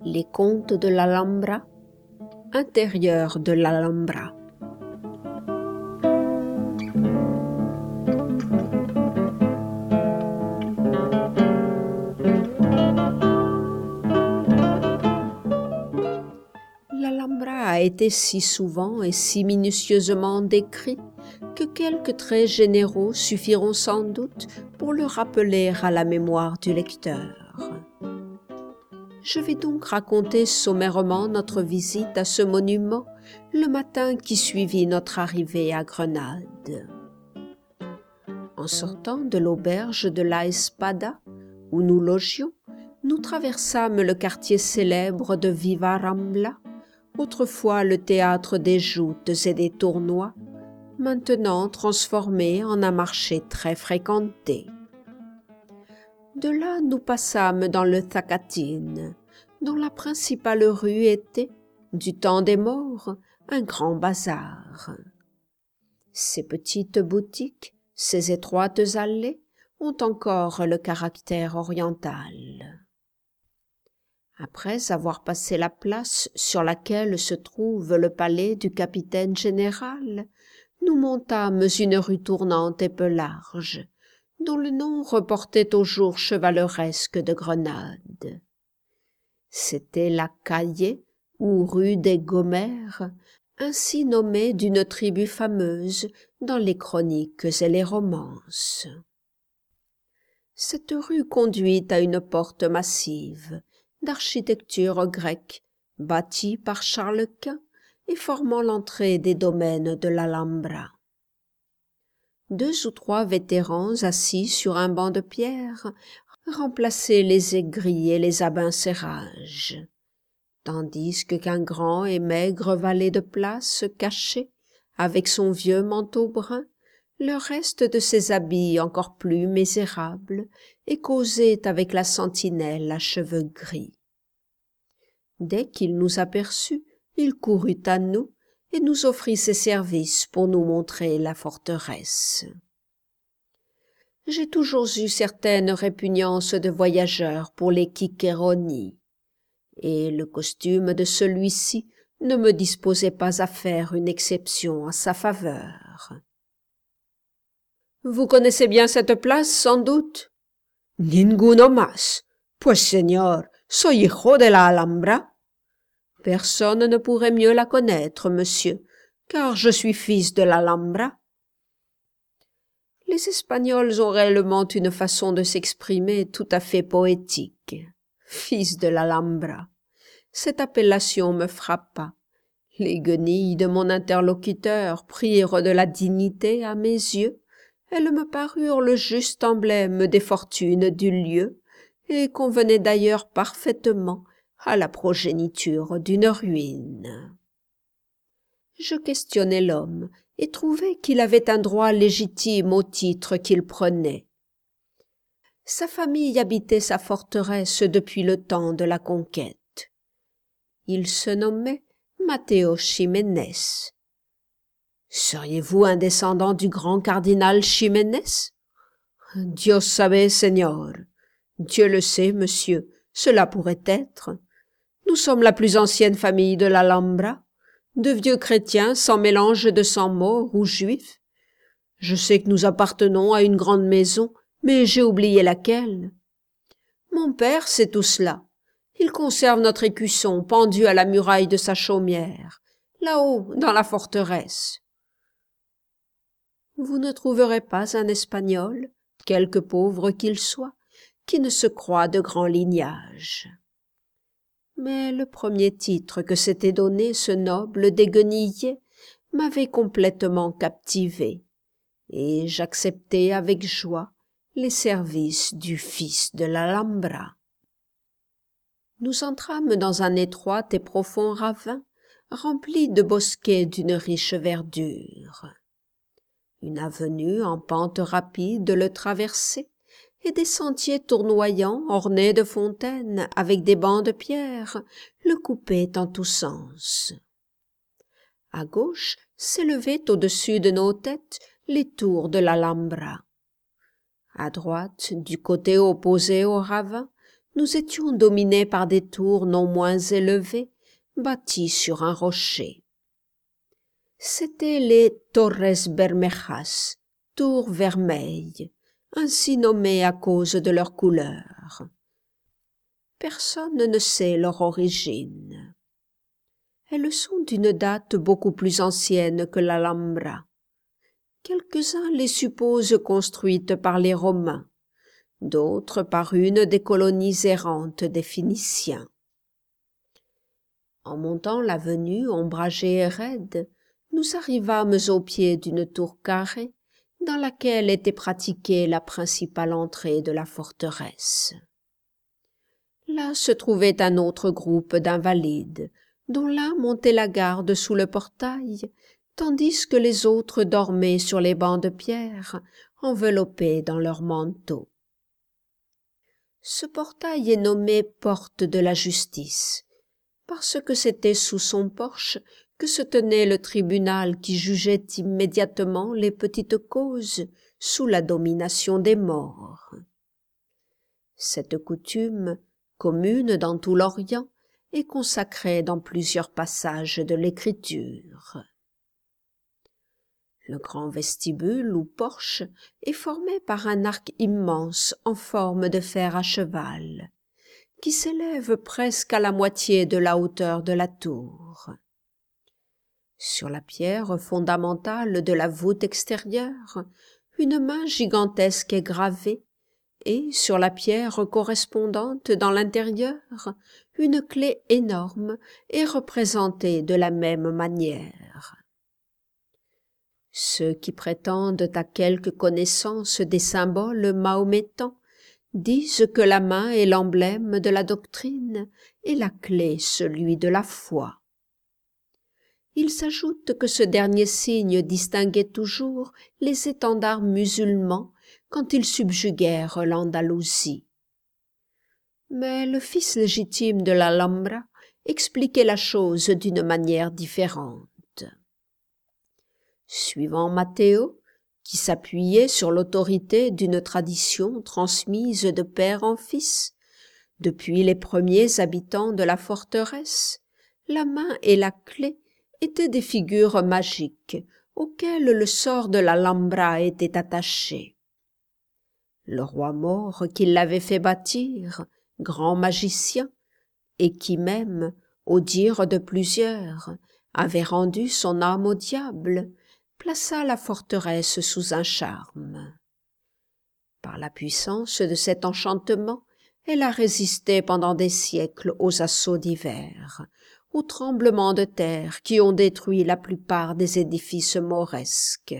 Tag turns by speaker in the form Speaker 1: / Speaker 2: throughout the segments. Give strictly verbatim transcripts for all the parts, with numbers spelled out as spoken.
Speaker 1: Les contes de l'Alhambra, intérieur de l'Alhambra. L'Alhambra a été si souvent et si minutieusement décrit que quelques traits généraux suffiront sans doute pour le rappeler à la mémoire du lecteur. Je vais donc raconter sommairement notre visite à ce monument le matin qui suivit notre arrivée à Grenade. En sortant de l'auberge de la Espada, où nous logions, nous traversâmes le quartier célèbre de Viva Rambla, autrefois le théâtre des joutes et des tournois, maintenant transformé en un marché très fréquenté. De là, nous passâmes dans le Zacatín, dont la principale rue était, du temps des morts, un grand bazar. Ces petites boutiques, ces étroites allées, ont encore le caractère oriental. Après avoir passé la place sur laquelle se trouve le palais du capitaine général, nous montâmes une rue tournante et peu large, dont le nom reportait au jour chevaleresque de Grenade. C'était la Calle ou rue des Gomères, ainsi nommée d'une tribu fameuse dans les chroniques et les romances. Cette rue conduit à une porte massive, d'architecture grecque, bâtie par Charles Quint et formant l'entrée des domaines de l'Alhambra. Deux ou trois vétérans assis sur un banc de pierre remplaçaient les aigris et les abencérages, tandis qu'un grand et maigre valet de place cachait, avec son vieux manteau brun, le reste de ses habits encore plus misérables et causait avec la sentinelle à cheveux gris. Dès qu'il nous aperçut, il courut à nous et nous offrit ses services pour nous montrer la forteresse. J'ai toujours eu certaines répugnances de voyageurs pour les Ciceroni, et le costume de celui-ci ne me disposait pas à faire une exception en sa faveur. « Vous connaissez bien cette place, sans doute ?»« Ninguno más. Pues, señor, soy hijo de la Alhambra. » « Personne ne pourrait mieux la connaître, monsieur, car je suis fils de l'Alhambra. » Les Espagnols ont réellement une façon de s'exprimer tout à fait poétique. Fils de l'Alhambra. Cette appellation me frappa. Les guenilles de mon interlocuteur prirent de la dignité à mes yeux. Elles me parurent le juste emblème des fortunes du lieu et convenaient d'ailleurs parfaitement à la progéniture d'une ruine. Je questionnai l'homme et trouvai qu'il avait un droit légitime au titre qu'il prenait. Sa famille habitait sa forteresse depuis le temps de la conquête. Il se nommait Mateo Ximénez. « Seriez-vous un descendant du grand cardinal Ximénez ?»« Dios sabe, señor. Dieu le sait, monsieur, cela pourrait être. Nous sommes la plus ancienne famille de l'Alhambra, de vieux chrétiens sans mélange de sang mort ou juifs. Je sais que nous appartenons à une grande maison, mais j'ai oublié laquelle. Mon père sait tout cela. Il conserve notre écusson pendu à la muraille de sa chaumière, là-haut, dans la forteresse. Vous ne trouverez pas un Espagnol, quelque pauvre qu'il soit, qui ne se croie de grand lignage. Mais le premier titre que s'était donné ce noble déguenillé m'avait complètement captivé, et j'acceptai avec joie les services du fils de l'Alhambra. Nous entrâmes dans un étroit et profond ravin, rempli de bosquets d'une riche verdure. Une avenue en pente rapide le traversait, et des sentiers tournoyants ornés de fontaines avec des bancs de pierre le coupaient en tous sens. À gauche s'élevaient au-dessus de nos têtes les tours de l'Alhambra. À droite, du côté opposé au ravin, nous étions dominés par des tours non moins élevées, bâties sur un rocher. C'étaient les Torres Bermejas, tours vermeilles, ainsi nommées à cause de leur couleur. Personne ne sait leur origine. Elles sont d'une date beaucoup plus ancienne que l'Alhambra. Quelques-uns les supposent construites par les Romains, d'autres par une des colonies errantes des Phéniciens. En montant l'avenue ombragée et raide, nous arrivâmes au pied d'une tour carrée dans laquelle était pratiquée la principale entrée de la forteresse. Là se trouvait un autre groupe d'invalides, dont l'un montait la garde sous le portail, tandis que les autres dormaient sur les bancs de pierre, enveloppés dans leurs manteaux. Ce portail est nommé Porte de la Justice, parce que c'était sous son porche que se tenait le tribunal qui jugeait immédiatement les petites causes sous la domination des morts. Cette coutume, commune dans tout l'Orient, est consacrée dans plusieurs passages de l'Écriture. Le grand vestibule ou porche est formé par un arc immense en forme de fer à cheval, qui s'élève presque à la moitié de la hauteur de la tour. Sur la pierre fondamentale de la voûte extérieure, une main gigantesque est gravée, et sur la pierre correspondante dans l'intérieur, une clé énorme est représentée de la même manière. Ceux qui prétendent à quelque connaissance des symboles mahométans disent que la main est l'emblème de la doctrine et la clé celui de la foi. Il s'ajoute que ce dernier signe distinguait toujours les étendards musulmans quand ils subjuguèrent l'Andalousie. Mais le fils légitime de l'Alhambra expliquait la chose d'une manière différente. Suivant Matteo, qui s'appuyait sur l'autorité d'une tradition transmise de père en fils, depuis les premiers habitants de la forteresse, la main et la clé étaient des figures magiques auxquelles le sort de l'Alhambra était attaché. Le roi mort qui l'avait fait bâtir, grand magicien, et qui même, au dire de plusieurs, avait rendu son âme au diable, plaça la forteresse sous un charme. Par la puissance de cet enchantement, elle a résisté pendant des siècles aux assauts divers, aux tremblements de terre qui ont détruit la plupart des édifices mauresques.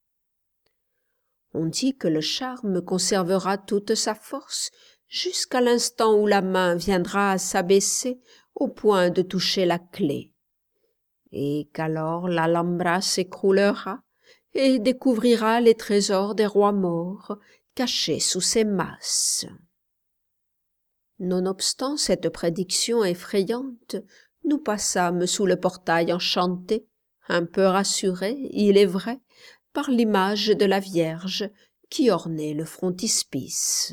Speaker 1: On dit que le charme conservera toute sa force jusqu'à l'instant où la main viendra à s'abaisser au point de toucher la clé, et qu'alors l'Alhambra s'écroulera et découvrira les trésors des rois morts cachés sous ses masses. Nonobstant cette prédiction effrayante, nous passâmes sous le portail enchanté, un peu rassurés, il est vrai, par l'image de la Vierge qui ornait le frontispice.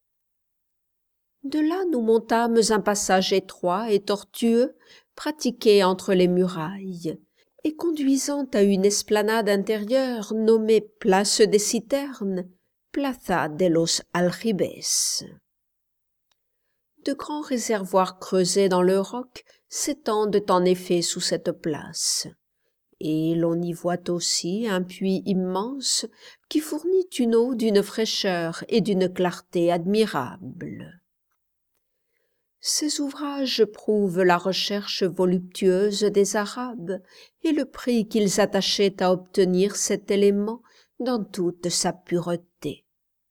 Speaker 1: De là nous montâmes un passage étroit et tortueux, pratiqué entre les murailles, et conduisant à une esplanade intérieure nommée Place des Citernes, Plaza de los Aljibes. De grands réservoirs creusés dans le roc s'étendent en effet sous cette place, et l'on y voit aussi un puits immense qui fournit une eau d'une fraîcheur et d'une clarté admirables. Ces ouvrages prouvent la recherche voluptueuse des Arabes et le prix qu'ils attachaient à obtenir cet élément dans toute sa pureté.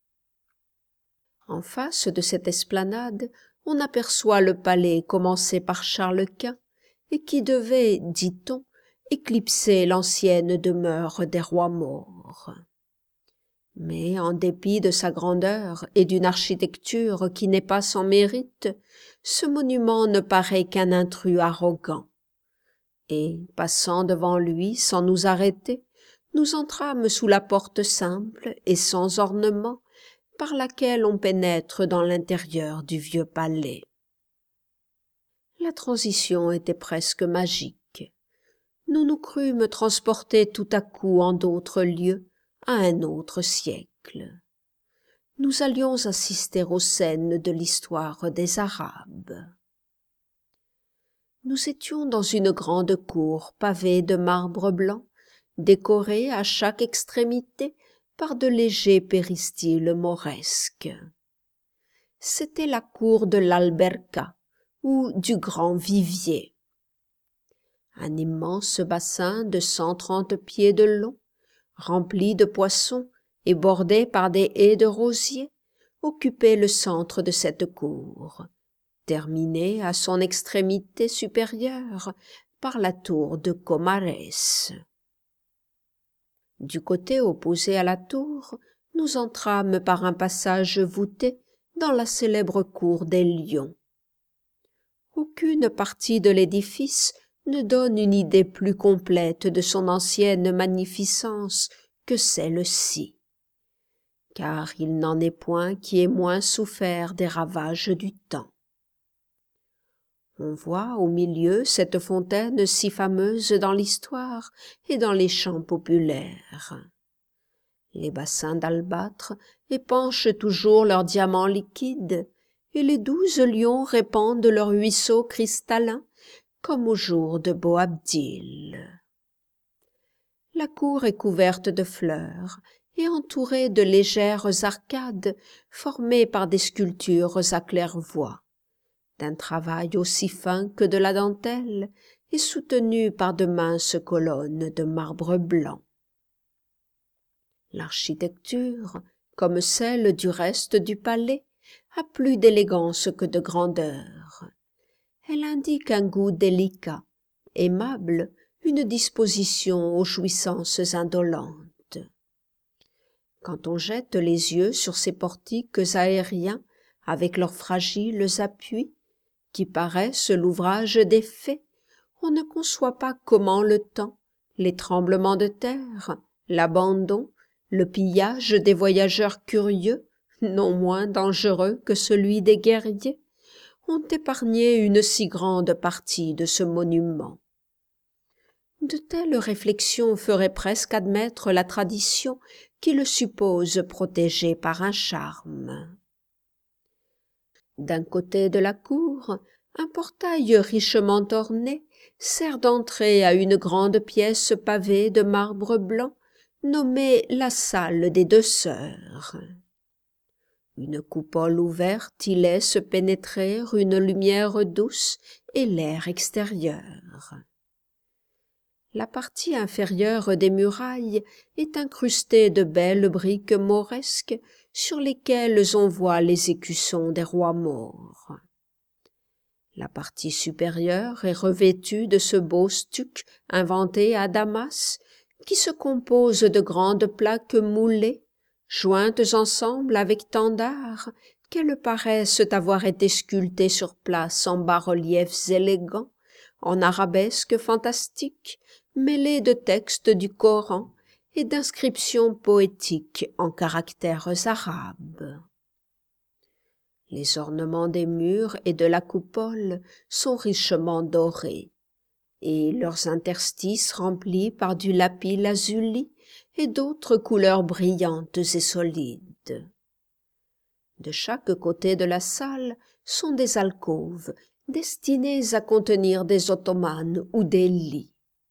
Speaker 1: En face de cette esplanade, on aperçoit le palais commencé par Charles Quint et qui devait, dit-on, éclipser l'ancienne demeure des rois morts. Mais en dépit de sa grandeur et d'une architecture qui n'est pas sans mérite, ce monument ne paraît qu'un intrus arrogant. Et, passant devant lui sans nous arrêter, nous entrâmes sous la porte simple et sans ornement par laquelle on pénètre dans l'intérieur du vieux palais. La transition était presque magique. Nous nous crûmes transportés tout à coup en d'autres lieux, à un autre siècle. Nous allions assister aux scènes de l'histoire des Arabes. Nous étions dans une grande cour pavée de marbre blanc, décorée à chaque extrémité par de légers péristyles mauresques. C'était la cour de l'Alberca, ou du grand vivier. Un immense bassin de cent trente pieds de long, rempli de poissons et bordé par des haies de rosiers, occupait le centre de cette cour, terminée à son extrémité supérieure par la tour de Comares. Du côté opposé à la tour, nous entrâmes par un passage voûté dans la célèbre cour des lions. Aucune partie de l'édifice ne donne une idée plus complète de son ancienne magnificence que celle-ci, car il n'en est point qui ait moins souffert des ravages du temps. On voit au milieu cette fontaine si fameuse dans l'histoire et dans les chants populaires. Les bassins d'albâtre épanchent toujours leurs diamants liquides, et les douze lions répandent leurs ruisseaux cristallins comme au jour de Boabdil. La cour est couverte de fleurs et entourée de légères arcades formées par des sculptures à claire-voie, d'un travail aussi fin que de la dentelle et soutenues par de minces colonnes de marbre blanc. L'architecture, comme celle du reste du palais, a plus d'élégance que de grandeur. Elle indique un goût délicat, aimable, une disposition aux jouissances indolentes. Quand on jette les yeux sur ces portiques aériens avec leurs fragiles appuis, qui paraissent l'ouvrage des fées, on ne conçoit pas comment le temps, les tremblements de terre, l'abandon, le pillage des voyageurs curieux, non moins dangereux que celui des guerriers, ont épargné une si grande partie de ce monument. De telles réflexions feraient presque admettre la tradition qui le suppose protégé par un charme. D'un côté de la cour, un portail richement orné sert d'entrée à une grande pièce pavée de marbre blanc, nommée la salle des deux sœurs. Une coupole ouverte y laisse pénétrer une lumière douce et l'air extérieur. La partie inférieure des murailles est incrustée de belles briques mauresques sur lesquelles on voit les écussons des rois maures. La partie supérieure est revêtue de ce beau stuc inventé à Damas, qui se compose de grandes plaques moulées, jointes ensemble avec tant d'art qu'elles paraissent avoir été sculptées sur place en bas-reliefs élégants, en arabesques fantastiques, mêlés de textes du Coran et d'inscriptions poétiques en caractères arabes. Les ornements des murs et de la coupole sont richement dorés, et leurs interstices remplis par du lapis-lazuli et d'autres couleurs brillantes et solides. De chaque côté de la salle sont des alcôves destinées à contenir des ottomanes ou des lits.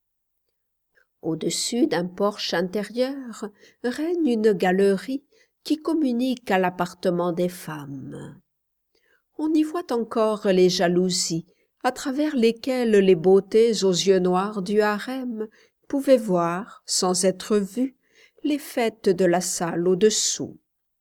Speaker 1: Au-dessus d'un porche intérieur règne une galerie qui communique à l'appartement des femmes. On y voit encore les jalousies à travers lesquelles les beautés aux yeux noirs du harem pouvaient voir, sans être vues, les fêtes de la salle au-dessous.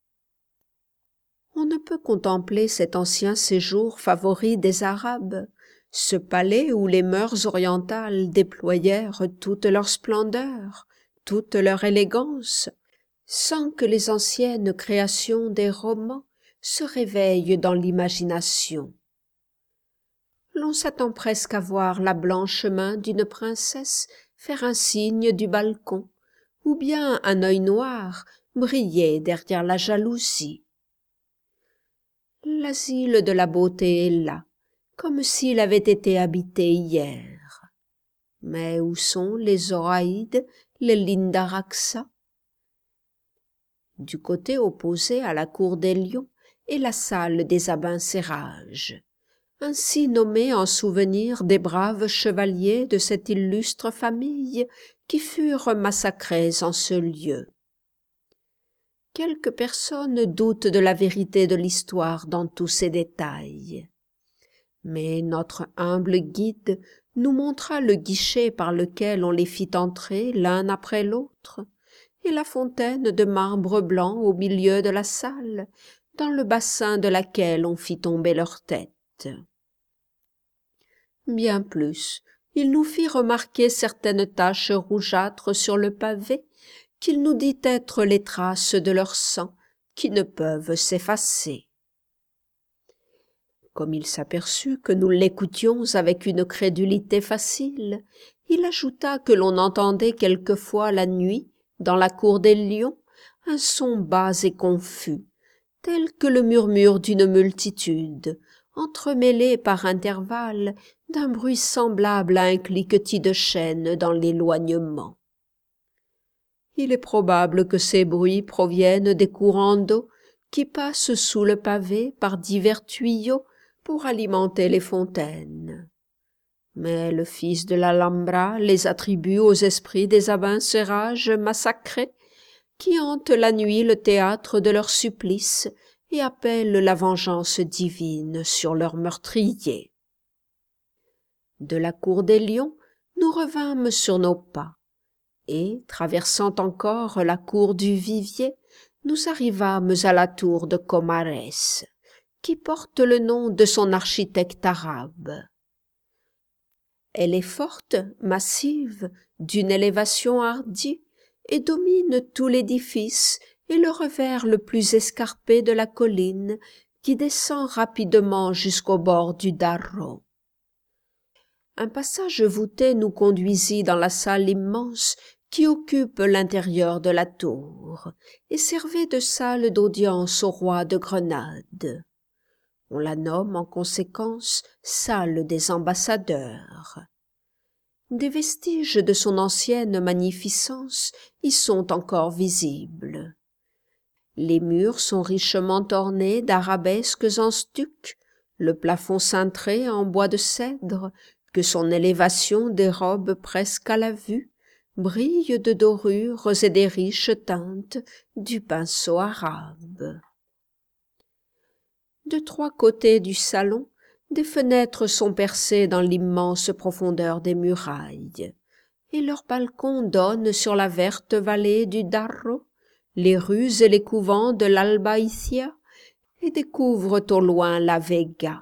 Speaker 1: On ne peut contempler cet ancien séjour favori des Arabes, ce palais où les mœurs orientales déployèrent toute leur splendeur, toute leur élégance, sans que les anciennes créations des romans se réveillent dans l'imagination. L'on s'attend presque à voir la blanche main d'une princesse faire un signe du balcon, ou bien un œil noir briller derrière la jalousie. L'asile de la beauté est là, comme s'il avait été habité hier. Mais où sont les Zoraïdes, les Lindaraxa? Du côté opposé à la cour des lions est la salle des abencerrages, ainsi nommée en souvenir des braves chevaliers de cette illustre famille qui furent massacrés en ce lieu. Quelques personnes doutent de la vérité de l'histoire dans tous ces détails. Mais notre humble guide nous montra le guichet par lequel on les fit entrer l'un après l'autre, et la fontaine de marbre blanc au milieu de la salle, dans le bassin de laquelle on fit tomber leurs têtes. Bien plus, il nous fit remarquer certaines taches rougeâtres sur le pavé, qu'il nous dit être les traces de leur sang, qui ne peuvent s'effacer. Comme il s'aperçut que nous l'écoutions avec une crédulité facile, il ajouta que l'on entendait quelquefois la nuit, dans la cour des lions, un son bas et confus, tel que le murmure d'une multitude, entremêlé par intervalles d'un bruit semblable à un cliquetis de chaînes dans l'éloignement. Il est probable que ces bruits proviennent des courants d'eau qui passent sous le pavé par divers tuyaux pour alimenter les fontaines. Mais le fils de l'Alhambra les attribue aux esprits des abencerrages massacrés qui hantent la nuit le théâtre de leur supplice et appellent la vengeance divine sur leurs meurtriers. De la cour des lions, nous revînmes sur nos pas, et, traversant encore la cour du Vivier, nous arrivâmes à la tour de Comares, qui porte le nom de son architecte arabe. Elle est forte, massive, d'une élévation hardie, et domine tout l'édifice et le revers le plus escarpé de la colline qui descend rapidement jusqu'au bord du Darro. Un passage voûté nous conduisit dans la salle immense qui occupe l'intérieur de la tour et servait de salle d'audience au roi de Grenade. On la nomme en conséquence salle des ambassadeurs. Des vestiges de son ancienne magnificence y sont encore visibles. Les murs sont richement ornés d'arabesques en stuc, le plafond cintré en bois de cèdre, que son élévation dérobe presque à la vue, brille de dorures et des riches teintes du pinceau arabe. De trois côtés du salon, des fenêtres sont percées dans l'immense profondeur des murailles, et leurs balcons donnent sur la verte vallée du Darro, les rues et les couvents de l'Albaïcia, et découvrent au loin la Vega.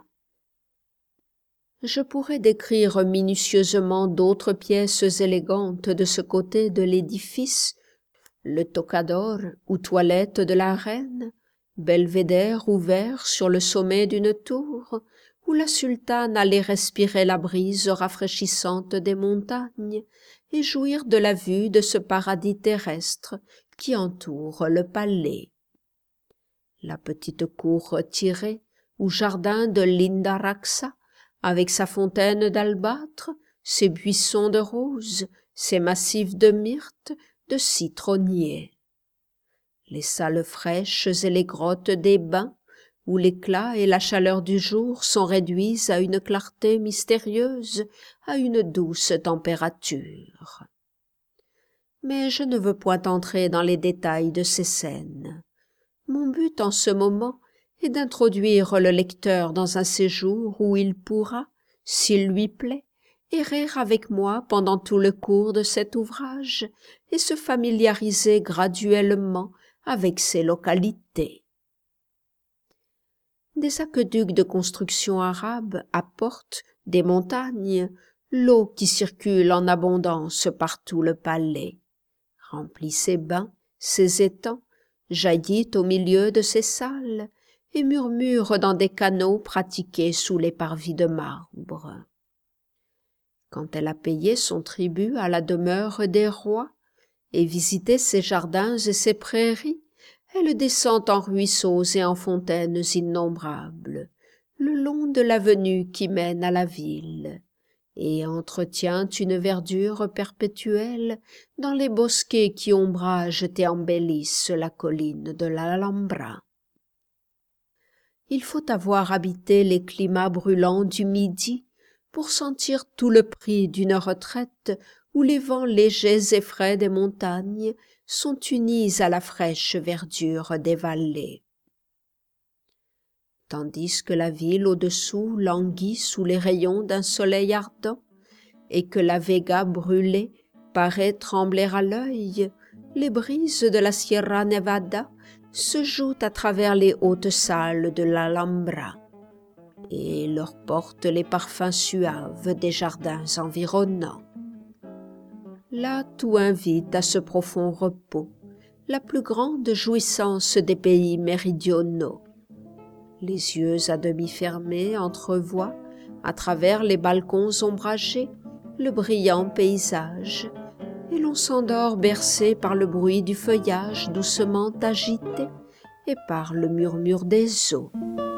Speaker 1: Je pourrais décrire minutieusement d'autres pièces élégantes de ce côté de l'édifice, le tocador ou toilette de la reine, belvédère ouvert sur le sommet d'une tour, où la sultane allait respirer la brise rafraîchissante des montagnes et jouir de la vue de ce paradis terrestre qui entoure le palais. La petite cour retirée, ou jardin de l'Indaraxa, avec sa fontaine d'albâtre, ses buissons de roses, ses massifs de myrte, de citronniers. Les salles fraîches et les grottes des bains, où l'éclat et la chaleur du jour sont réduits à une clarté mystérieuse, à une douce température. Mais je ne veux point entrer dans les détails de ces scènes. Mon but en ce moment est d'introduire le lecteur dans un séjour où il pourra, s'il lui plaît, errer avec moi pendant tout le cours de cet ouvrage et se familiariser graduellement avec ces localités. Des aqueducs de construction arabe apportent des montagnes l'eau qui circule en abondance par tout le palais, remplit ses bains, ses étangs, jaillit au milieu de ses salles et murmure dans des canaux pratiqués sous les parvis de marbre. Quand elle a payé son tribut à la demeure des rois et visité ses jardins et ses prairies, Elle descend en ruisseaux et en fontaines innombrables, le long de l'avenue qui mène à la ville, et entretient une verdure perpétuelle dans les bosquets qui ombragent et embellissent la colline de l'Alhambra. Il faut avoir habité les climats brûlants du Midi pour sentir tout le prix d'une retraite où les vents légers et frais des montagnes sont unis à la fraîche verdure des vallées. Tandis que la ville au-dessous languit sous les rayons d'un soleil ardent, et que la Vega brûlée paraît trembler à l'œil, les brises de la Sierra Nevada se jouent à travers les hautes salles de l'Alhambra, et leur portent les parfums suaves des jardins environnants. Là, tout invite à ce profond repos, la plus grande jouissance des pays méridionaux. Les yeux à demi fermés entrevoient, à travers les balcons ombragés, le brillant paysage, et l'on s'endort bercé par le bruit du feuillage doucement agité et par le murmure des eaux.